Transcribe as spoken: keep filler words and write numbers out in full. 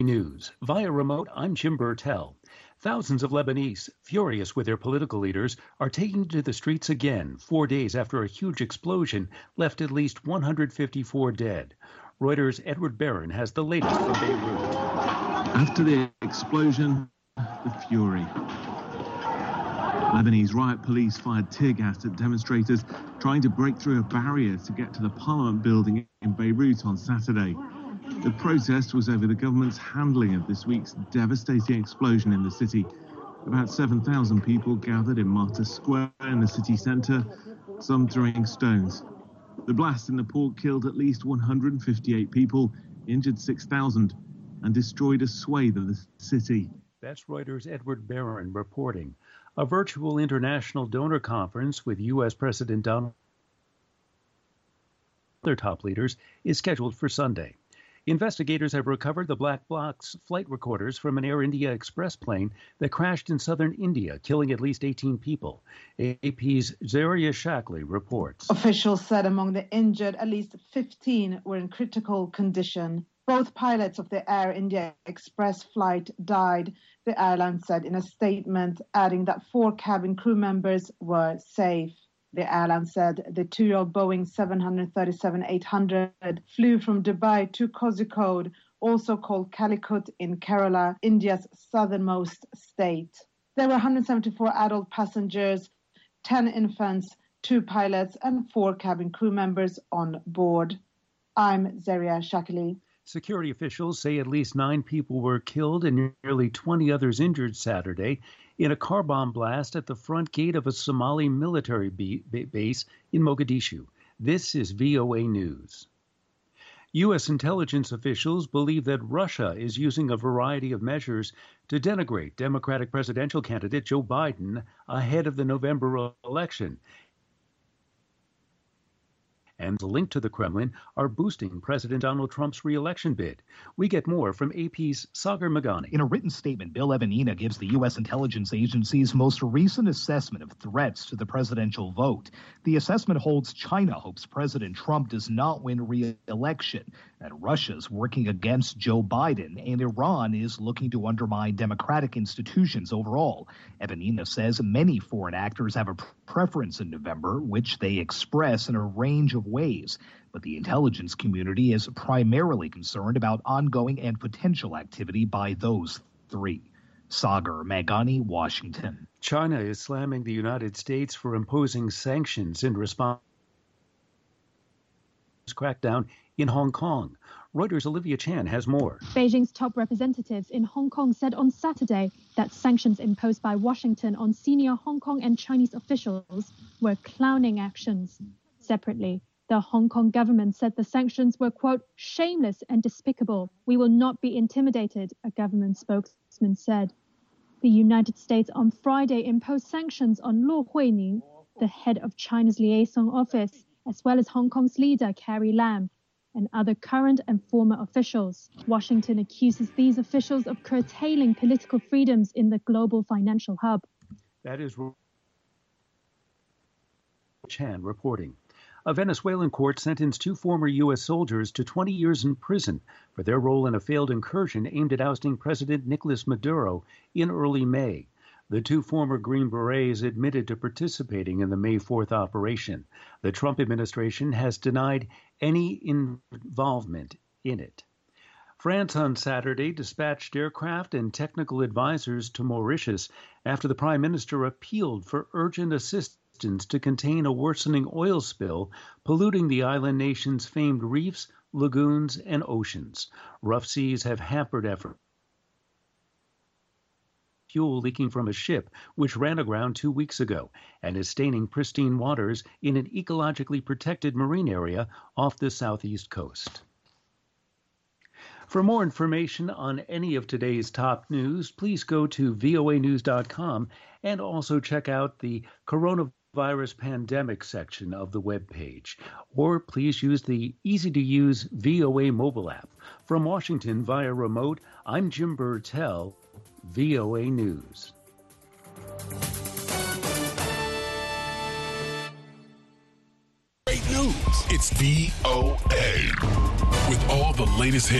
News. Via remote, I'm Jim Burtell. Thousands of Lebanese, furious with their political leaders, are taking to the streets again, four days after a huge explosion left at least one hundred fifty-four dead. Reuters' Edward Barron has the latest from Beirut. After the explosion, the fury. Lebanese riot police fired tear gas at demonstrators trying to break through a barrier to get to the Parliament building in Beirut on Saturday. The protest was over the government's handling of this week's devastating explosion in the city. About seven thousand people gathered in Martyrs Square in the city centre, some throwing stones. The blast in the port killed at least one hundred fifty-eight people, injured six thousand, and destroyed a swathe of the city. That's Reuters' Edward Barron reporting. A virtual international donor conference with U S President Donald Trump and other top leaders is scheduled for Sunday. Investigators have recovered the black box flight recorders from an Air India Express plane that crashed in southern India, killing at least eighteen people. A P's Zaria Shackley reports. Officials said among the injured, at least fifteen were in critical condition. Both pilots of the Air India Express flight died, the airline said in a statement, adding that four cabin crew members were safe. The airline said the two-year-old Boeing seven thirty-seven eight hundred flew from Dubai to Kozhikode, also called Calicut in Kerala, India's southernmost state. There were one hundred seventy-four adult passengers, ten infants, two pilots, and four cabin crew members on board. I'm Zaria Shakili. Security officials say at least nine people were killed and nearly twenty others injured Saturday in a car bomb blast at the front gate of a Somali military base in Mogadishu. This is V O A News. U S intelligence officials believe that Russia is using a variety of measures to denigrate Democratic presidential candidate Joe Biden ahead of the November election. And the link to the Kremlin are boosting President Donald Trump's re-election bid. We get more from A P's Sagar Meghani. In a written statement, Bill Evanina gives the U S intelligence agency's most recent assessment of threats to the presidential vote. The assessment holds China hopes President Trump does not win re-election, that Russia's working against Joe Biden, and Iran is looking to undermine democratic institutions overall. Evanina says many foreign actors have a preference in November, which they express in a range of ways. But the intelligence community is primarily concerned about ongoing and potential activity by those three. Sagar Meghani, Washington. China is slamming the United States for imposing sanctions in response to crackdown in Hong Kong. Reuters' Olivia Chan has more. Beijing's top representatives in Hong Kong said on Saturday that sanctions imposed by Washington on senior Hong Kong and Chinese officials were clowning actions. Separately, the Hong Kong government said the sanctions were, quote, shameless and despicable. We will not be intimidated, a government spokesman said. The United States on Friday imposed sanctions on Luo Huining, the head of China's liaison office, as well as Hong Kong's leader, Carrie Lam, and other current and former officials. Washington accuses these officials of curtailing political freedoms in the global financial hub. That is Chan reporting. A Venezuelan court sentenced two former U S soldiers to twenty years in prison for their role in a failed incursion aimed at ousting President Nicolas Maduro in early May. The two former Green Berets admitted to participating in the May fourth operation. The Trump administration has denied any involvement in it. France on Saturday dispatched aircraft and technical advisors to Mauritius after the prime minister appealed for urgent assistance to contain a worsening oil spill polluting the island nation's famed reefs, lagoons, and oceans. Rough seas have hampered efforts. Fuel leaking from a ship which ran aground two weeks ago and is staining pristine waters in an ecologically protected marine area off the southeast coast. For more information on any of today's top news, please go to V O A news dot com and also check out the coronavirus pandemic section of the webpage. Or please use the easy-to-use V O A mobile app. From Washington via remote, I'm Jim Burtell, V O A News. Great news. It's V O A with all the latest hits.